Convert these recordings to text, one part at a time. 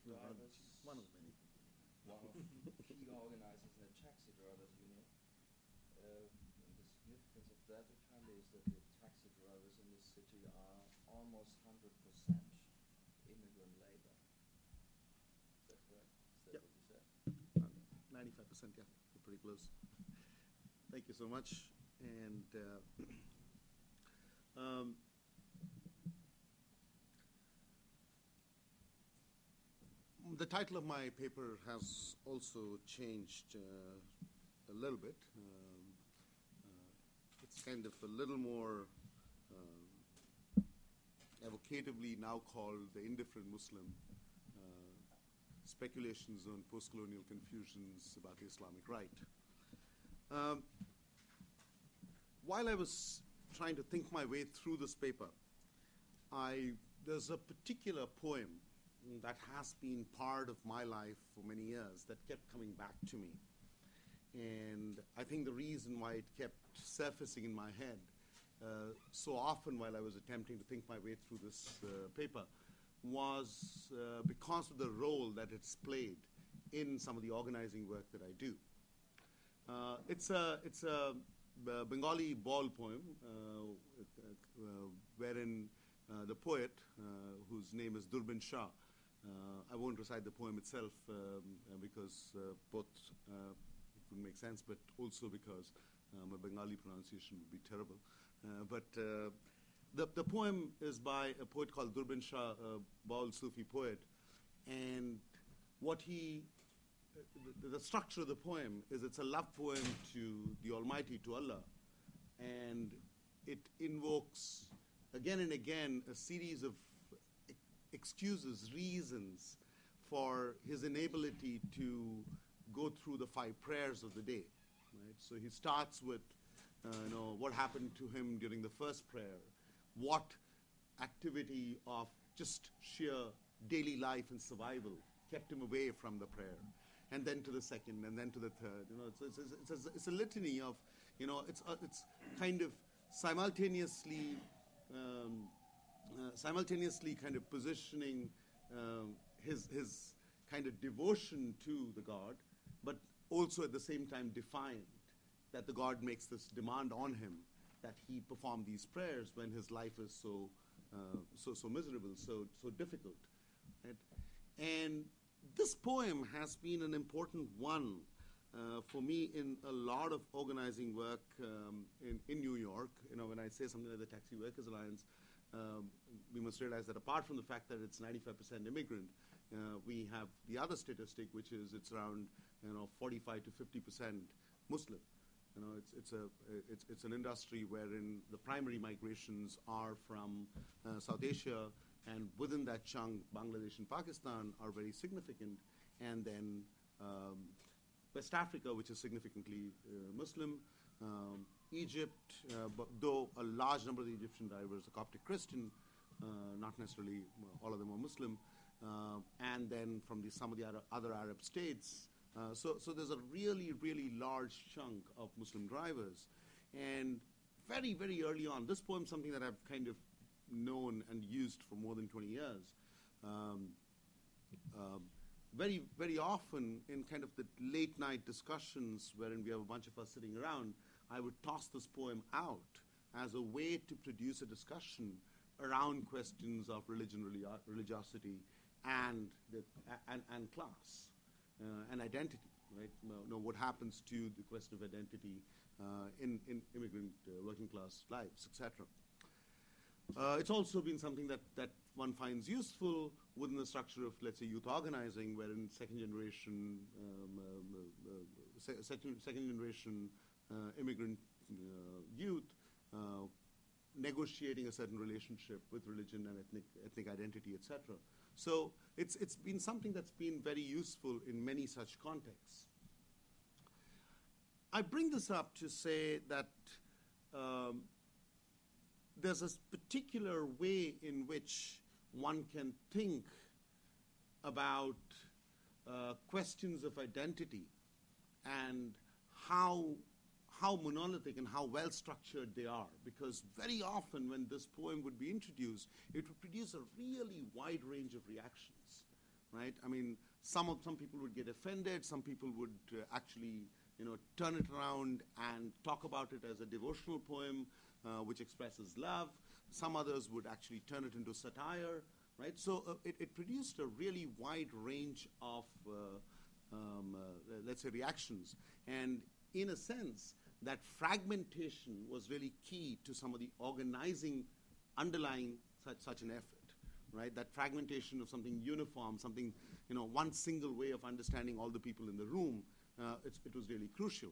drivers, one of the many. one of key organizers in the taxi drivers union. And the significance of that apparently is that the taxi drivers in this city are almost 100% immigrant labor. Is that correct? Is that Yep. what you said? 95%, yeah, we're pretty close. Thank you so much. And the title of my paper has also changed a little bit. It's kind of a little more evocatively now called The Indifferent Muslim, Speculations on Post-Colonial Confusions about the Islamic Right. While I was trying to think my way through this paper, there's a particular poem that has been part of my life for many years that kept coming back to me. And I think the reason why it kept surfacing in my head so often while I was attempting to think my way through this paper was because of the role that it's played in some of the organizing work that I do. It's a Bengali ball poem wherein the poet, whose name is Durbin Shah, I won't recite the poem itself because both it would make sense, but also because my Bengali pronunciation would be terrible. But the poem is by a poet called Durbin Shah, a Baul Sufi poet, and what the structure of the poem is it's a love poem to the Almighty, to Allah, and it invokes again and again a series of excuses, reasons for his inability to go through the 5 prayers of the day. Right? So he starts with what happened to him during the first prayer, what activity of just sheer daily life and survival kept him away from the prayer, and then to the second, and then to the third. It's a litany of, it's kind of simultaneously kind of positioning his kind of devotion to the God, but also at the same time defiant that the God makes this demand on him that he perform these prayers when his life is so miserable, so difficult. Right? And this poem has been an important one for me in a lot of organizing work in New York. When I say something like the Taxi Workers Alliance, we must realize that apart from the fact that it's 95% immigrant, we have the other statistic, which is it's around 45 to 50% Muslim. It's an industry wherein the primary migrations are from South Asia, and within that chunk, Bangladesh and Pakistan are very significant, and then West Africa, which is significantly Muslim, Egypt, though a large number of the Egyptian drivers are Coptic Christian, not necessarily all of them are Muslim, and then from some of the other Arab states. So there's a really, really large chunk of Muslim drivers. And very, very early on, this poem is something that I've kind of known and used for more than 20 years. Very, very often in kind of the late night discussions wherein we have a bunch of us sitting around, I would toss this poem out as a way to produce a discussion around questions of religion, religiosity, and class and identity. Right? What happens to the question of identity in immigrant working class lives, etc. It's also been something that one finds useful within the structure of, let's say, youth organizing, wherein second generation immigrant youth negotiating a certain relationship with religion and ethnic identity, etc. So it's been something that's been very useful in many such contexts. I bring this up to say that there's a particular way in which one can think about questions of identity and how monolithic and how well structured they are, because very often when this poem would be introduced, it would produce a really wide range of reactions. right? I mean, some people would get offended. Some people would actually, turn it around and talk about it as a devotional poem which expresses love. Some others would actually turn it into satire, right? So it produced a really wide range of, let's say, reactions. And in a sense, that fragmentation was really key to some of the organizing underlying such an effort, right? That fragmentation of something uniform, something, one single way of understanding all the people in the room, it was really crucial.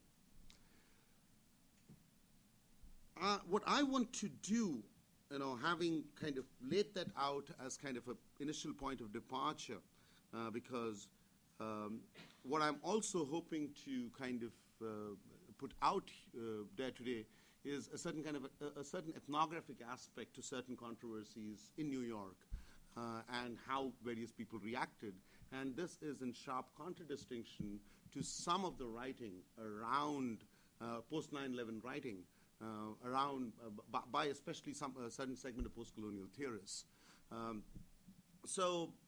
What I want to do, having kind of laid that out as kind of an initial point of departure, because what I'm also hoping to kind of put out there today is a certain kind of a certain ethnographic aspect to certain controversies in New York and how various people reacted. And this is in sharp contradistinction to some of the writing around post 9/11 writing around by especially a certain segment of post-colonial theorists. So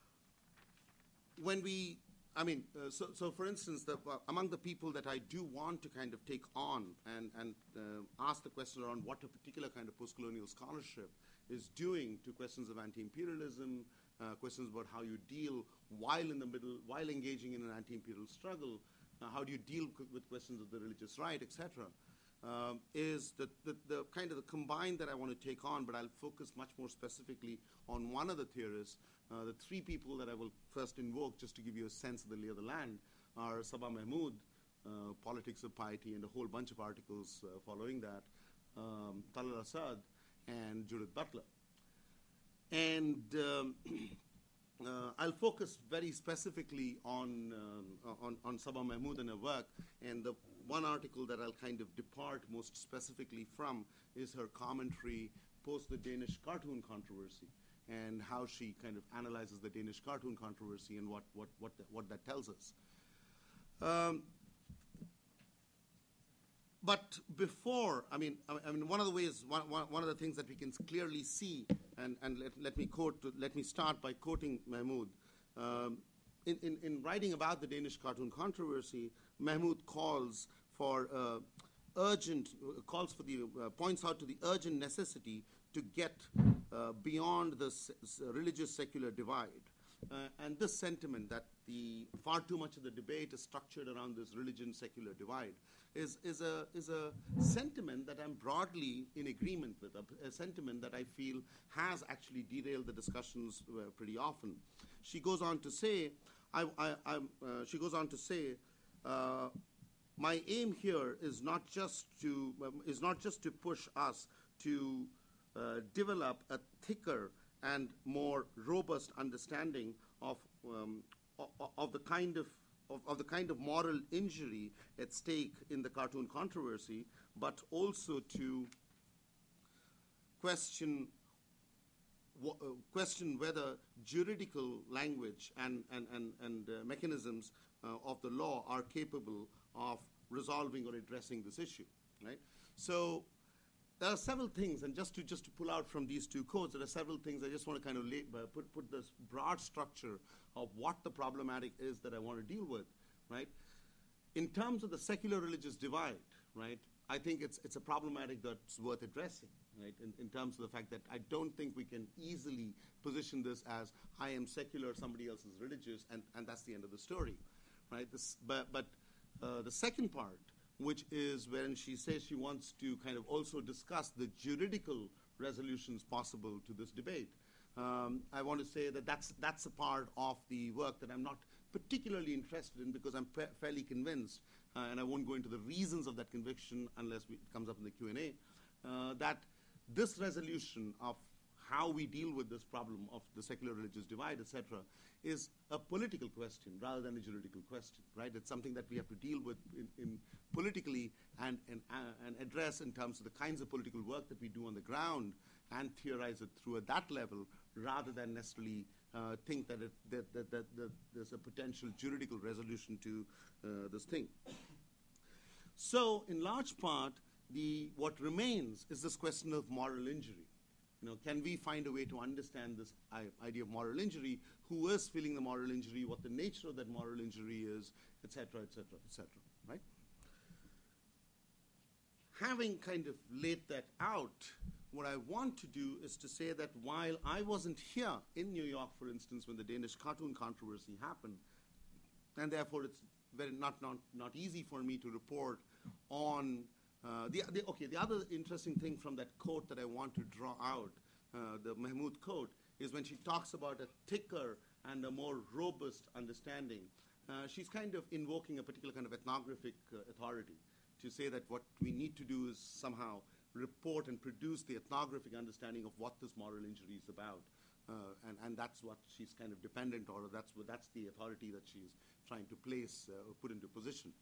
when we so for instance, among the people that I do want to kind of take on and ask the question around what a particular kind of post-colonial scholarship is doing to questions of anti-imperialism, questions about how you deal while engaging in an anti-imperial struggle, how do you deal with questions of the religious right, etc., is the kind of the combine that I want to take on, but I'll focus much more specifically on one of the theorists. The three people that I will first invoke, just to give you a sense of the lay of the land, are Sabah Mahmood, Politics of Piety, and a whole bunch of articles following that, Talal Asad, and Judith Butler. And I'll focus very specifically on Sabah Mahmood and her work, and the one article that I'll kind of depart most specifically from is her commentary post the Danish cartoon controversy, and how she kind of analyzes the Danish cartoon controversy and what that tells us. But before, one of the ways, one of the things that we can clearly see, and let me start by quoting Mahmood. In writing about the Danish cartoon controversy, Mahmood calls for points out to the urgent necessity to get beyond the religious secular divide. And this sentiment that far too much of the debate is structured around this religion-secular divide is a sentiment that I'm broadly in agreement with, a sentiment that I feel has actually derailed the discussions pretty often. She goes on to say, my aim here is not just to push us to develop a thicker and more robust understanding of the kind of moral injury at stake in the cartoon controversy, but also to question whether juridical language and mechanisms of the law are capable of resolving or addressing this issue, right? So there are several things, and just to pull out from these two quotes, there are several things I just want to kind of put this broad structure of what the problematic is that I want to deal with, right? In terms of the secular religious divide, right, I think it's a problematic that's worth addressing, right, in terms of the fact that I don't think we can easily position this as I am secular, somebody else is religious, and that's the end of the story, right? But the second part, which is when she says she wants to kind of also discuss the juridical resolutions possible to this debate. I want to say that that's a part of the work that I'm not particularly interested in, because I'm fairly convinced, and I won't go into the reasons of that conviction unless it comes up in the Q&A, that this resolution of how we deal with this problem of the secular religious divide, etc., is a political question rather than a juridical question, right? It's something that we have to deal with in politically and address in terms of the kinds of political work that we do on the ground and theorize it through at that level, rather than necessarily think that there's a potential juridical resolution to this thing. So in large part, what remains is this question of moral injury, can we find a way to understand this idea of moral injury? Who is feeling the moral injury? What the nature of that moral injury is, etc., etc., etc. Right? Having kind of laid that out, what I want to do is to say that while I wasn't here in New York, for instance, when the Danish cartoon controversy happened, and therefore it's very not easy for me to report on the other interesting thing from that quote that I want to draw out, the Mahmoud quote, is when she talks about a thicker and a more robust understanding. She's kind of invoking a particular kind of ethnographic authority to say that what we need to do is somehow report and produce the ethnographic understanding of what this moral injury is about. And that's what she's kind of dependent on, or that's the authority that she's trying to place or put into position.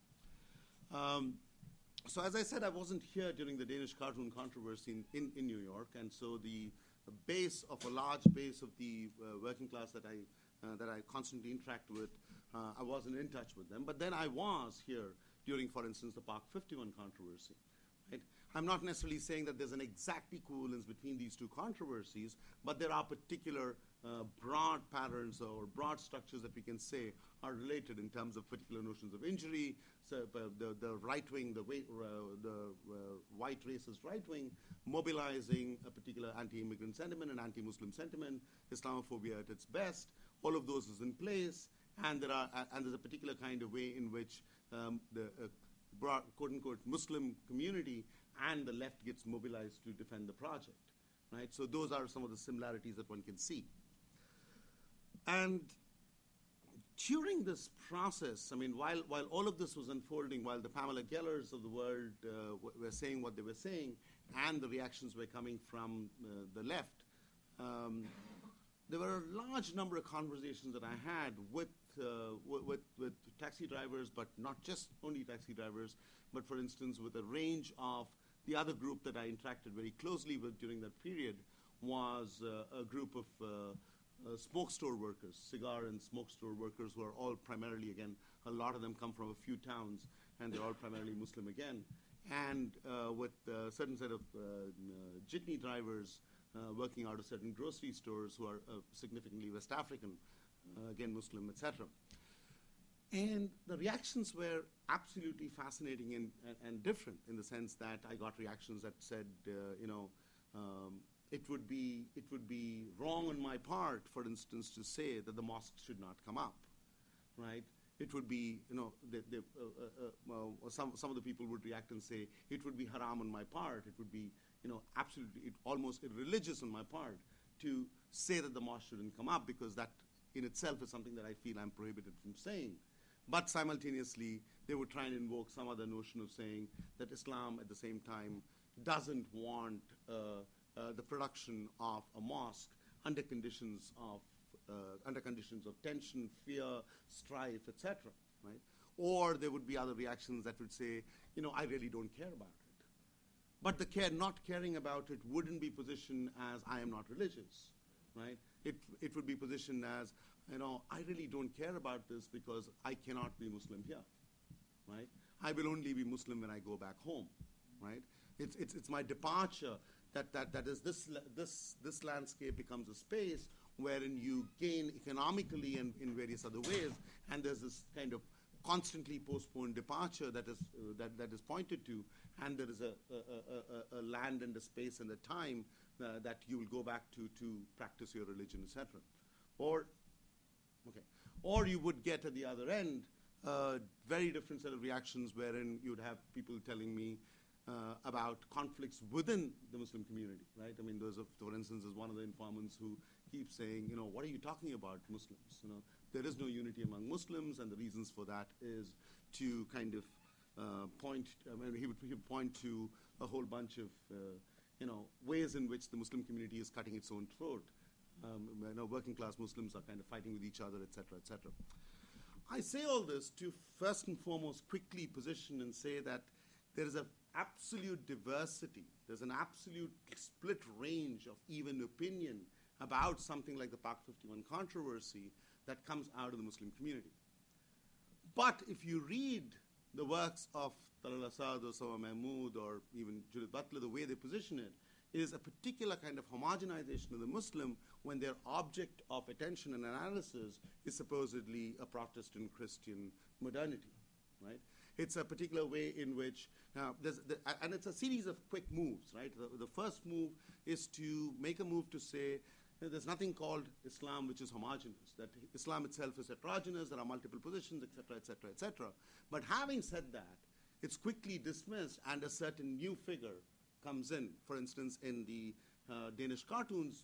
So as I said, I wasn't here during the Danish cartoon controversy in New York, and so the base of a large base of the working class that I constantly interact with, I wasn't in touch with them. But then I was here during, for instance, the Park 51 controversy. Right? I'm not necessarily saying that there's an exact equivalence between these two controversies, but there are particular broad patterns or broad structures that we can say are related in terms of particular notions of injury. So the right wing, the white racist right wing, mobilizing a particular anti-immigrant sentiment and anti-Muslim sentiment, Islamophobia at its best. All of those is in place, and there's a particular kind of way in which the broad, quote-unquote, Muslim community and the left gets mobilized to defend the project, right? So those are some of the similarities that one can see. And during this process, I mean, while all of this was unfolding, while the Pamela Gellers of the world were saying what they were saying, and the reactions were coming from the left, there were a large number of conversations that I had with taxi drivers, but not just only taxi drivers, but for instance, with a range of the other group that I interacted very closely with during that period was a group of smoke store workers, cigar and smoke store workers, who are all primarily, again, a lot of them come from a few towns, and they're all primarily Muslim again, and with a certain set of jitney drivers working out of certain grocery stores who are significantly West African, again Muslim, etc. And the reactions were absolutely fascinating and different, in the sense that I got reactions that said, it would be wrong on my part, for instance, to say that the mosque should not come up, right? It would be, some of the people would react and say, it would be haram on my part. It would be, absolutely, almost irreligious on my part to say that the mosque shouldn't come up, because that in itself is something that I feel I'm prohibited from saying. But simultaneously, they would try and invoke some other notion of saying that Islam, at the same time, doesn't want the production of a mosque under conditions of tension, fear, strife, etc. Right? Or there would be other reactions that would say, I really don't care about it. But the not caring about it wouldn't be positioned as I am not religious, right? It would be positioned as, I really don't care about this because I cannot be Muslim here, right? I will only be Muslim when I go back home, right? It's my departure that is this landscape becomes a space wherein you gain economically and in various other ways, and there's this kind of constantly postponed departure that is pointed to, and there is a land and a space and a time that you will go back to practice your religion, etc. Or you would get at the other end a very different set of reactions, wherein you would have people telling me about conflicts within the Muslim community, right? I mean, for instance, there's one of the informants who keeps saying, what are you talking about, Muslims? There is no unity among Muslims, and the reasons for that is to kind of he would point to a whole bunch of ways in which the Muslim community is cutting its own throat. Working class Muslims are kind of fighting with each other, etc., etc. I say all this to first and foremost quickly position and say that there is an absolute diversity, there's an absolute split range of even opinion about something like the Park 51 controversy that comes out of the Muslim community. But if you read the works of Talal Asad or Sawa Mahmood or even Judith Butler, the way they position it, is a particular kind of homogenization of the Muslim when their object of attention and analysis is supposedly a Protestant Christian modernity, right? It's a particular way in which, and it's a series of quick moves, right? The first move is to make a move to say there's nothing called Islam which is homogeneous, that Islam itself is heterogeneous, there are multiple positions, etc., etc., etc. But having said that, it's quickly dismissed and a certain new figure comes in. For instance, in the Danish Cartoons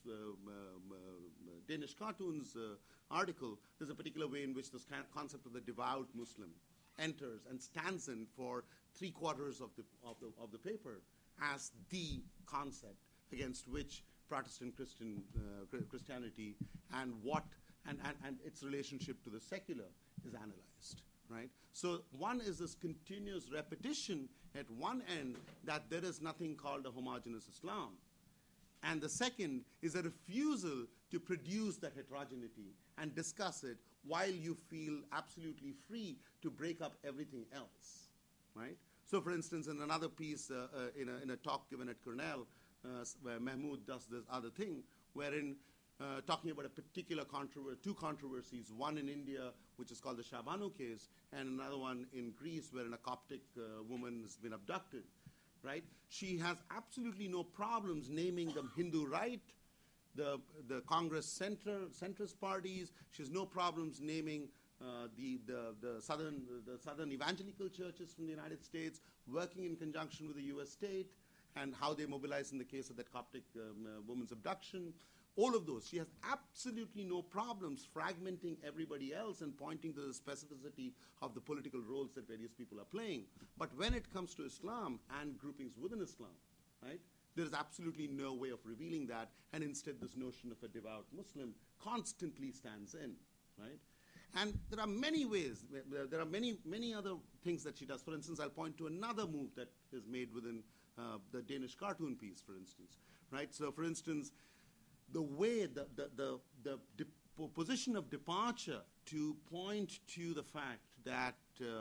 article, there's a particular way in which this concept of the devout Muslim enters and stands in for 3/4 of the paper as the concept against which Protestant Christianity and its relationship to the secular is analyzed, right? So one is this continuous repetition at one end that there is nothing called a homogeneous Islam. And the second is a refusal to produce that heterogeneity and discuss it while you feel absolutely free to break up everything else, right? So, for instance, in another piece, in a talk given at Cornell, where Mahmoud does this other thing, wherein talking about a particular two controversies, one in India, which is called the Shabanu case, and another one in Greece, wherein a Coptic woman has been abducted, right? She has absolutely no problems naming the Hindu right, the Congress centrist parties. She has no problems naming the southern evangelical churches from the United States, working in conjunction with the U.S. state, and how they mobilized in the case of that Coptic woman's abduction. All of those. She has absolutely no problems fragmenting everybody else and pointing to the specificity of the political roles that various people are playing. But when it comes to Islam and groupings within Islam, right, there is absolutely no way of revealing that, and instead this notion of a devout Muslim constantly stands in, right? And there are many ways, there are many other things that she does. For instance, I'll point to another move that is made within the Danish cartoon piece, for instance, right? So, for instance, the way, the position of departure to point to the fact that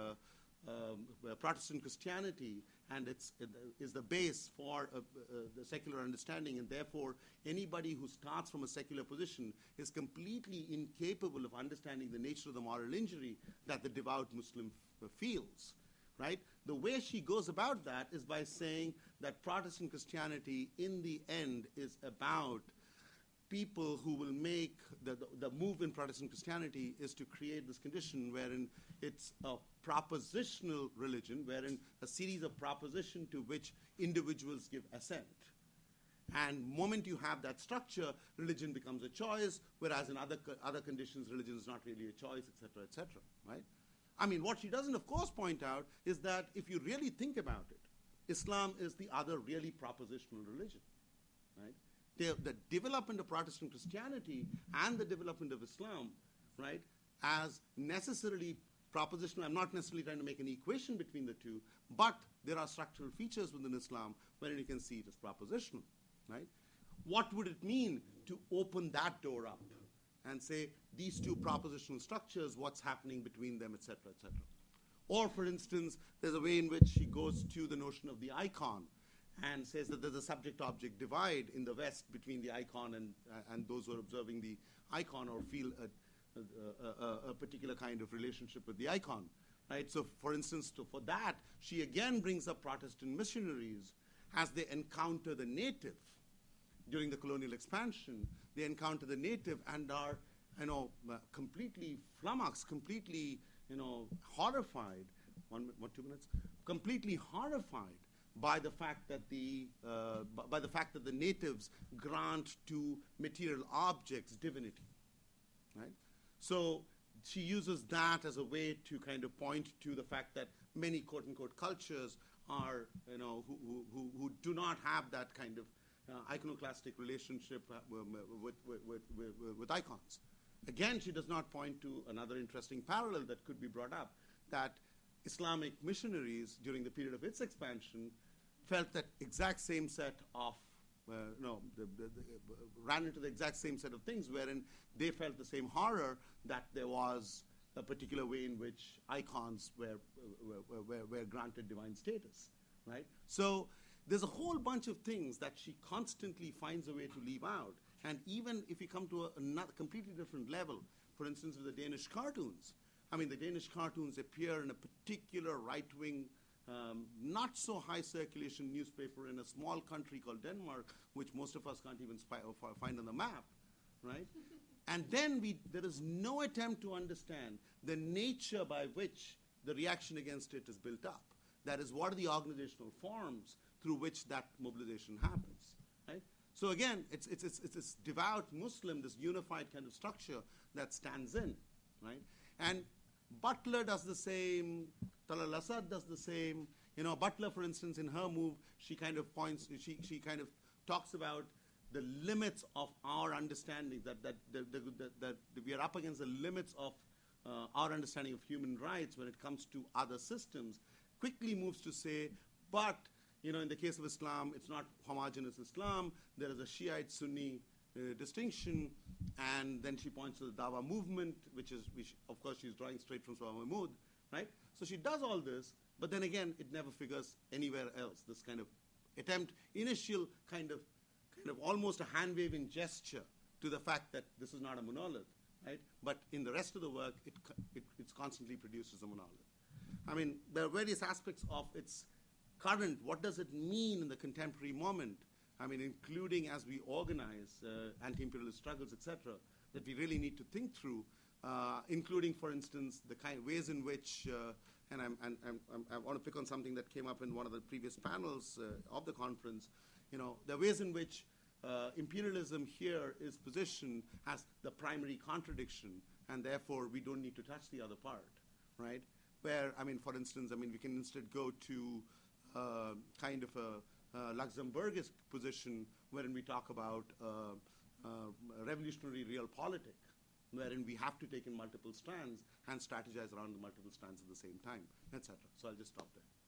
Protestant Christianity and is the base for the secular understanding, and therefore anybody who starts from a secular position is completely incapable of understanding the nature of the moral injury that the devout Muslim feels, right? The way she goes about that is by saying that Protestant Christianity in the end is about people who will make the move in Protestant Christianity is to create this condition wherein it's a propositional religion, wherein a series of propositions to which individuals give assent. And moment you have that structure, religion becomes a choice, whereas in other conditions, religion is not really a choice, etc., right? I mean, what she doesn't, of course, point out is that if you really think about it, Islam is the other really propositional religion, right? The development of Protestant Christianity and the development of Islam, right, as necessarily propositional. I'm not necessarily trying to make an equation between the two, but there are structural features within Islam wherein you can see it as propositional, right? What would it mean to open that door up and say these two propositional structures, what's happening between them, etc., etc.? Or, for instance, there's a way in which she goes to the notion of the icon and says that there's a subject-object divide in the West between the icon and those who are observing the icon or feel a particular kind of relationship with the icon, right? So, for instance, for that, she again brings up Protestant missionaries as they encounter the native during the colonial expansion. They encounter the native and are, completely flummoxed, completely, horrified. 2 minutes. Completely horrified by the fact that the natives grant to material objects divinity, right? So she uses that as a way to kind of point to the fact that many quote unquote cultures are, who do not have that kind of iconoclastic relationship with icons. Again, she does not point to another interesting parallel that could be brought up, that Islamic missionaries during the period of its expansion felt that exact same set of, ran into the exact same set of things wherein they felt the same horror that there was a particular way in which icons were granted divine status, right? So there's a whole bunch of things that she constantly finds a way to leave out. And even if you come to another completely different level, for instance, with the Danish cartoons, I mean, the Danish cartoons appear in a particular right-wing, not so high circulation newspaper in a small country called Denmark, which most of us can't even find on the map, right? And then there is no attempt to understand the nature by which the reaction against it is built up. That is, what are the organizational forms through which that mobilization happens, right? So again, it's this devout Muslim, this unified kind of structure that stands in, right? And Butler does the same, Talal Asad does the same. You know, Butler, for instance, in her move, she kind of talks about the limits of our understanding, that we are up against the limits of our understanding of human rights when it comes to other systems, quickly moves to say, but, you know, in the case of Islam, it's not homogeneous Islam. There is a Shiite-Sunni distinction. And then she points to the Dawa movement, which of course, she's drawing straight from Sawa Mahmood, right? So she does all this, but then again, it never figures anywhere else. This kind of attempt, initial kind of almost a hand-waving gesture to the fact that this is not a monolith, right? But in the rest of the work, it constantly produces a monolith. I mean, there are various aspects of its current. What does it mean in the contemporary moment? I mean, including as we organize anti-imperialist struggles, etc., that we really need to think through, including, for instance, the kind of ways in which, and I want to pick on something that came up in one of the previous panels of the conference, you know, the ways in which imperialism here is positioned as the primary contradiction, and therefore we don't need to touch the other part, right? Where, I mean, for instance, I mean, we can instead go to kind of a Luxemburgist position wherein we talk about revolutionary realpolitik, wherein we have to take in multiple strands and strategize around the multiple strands at the same time, etc. So I'll just stop there.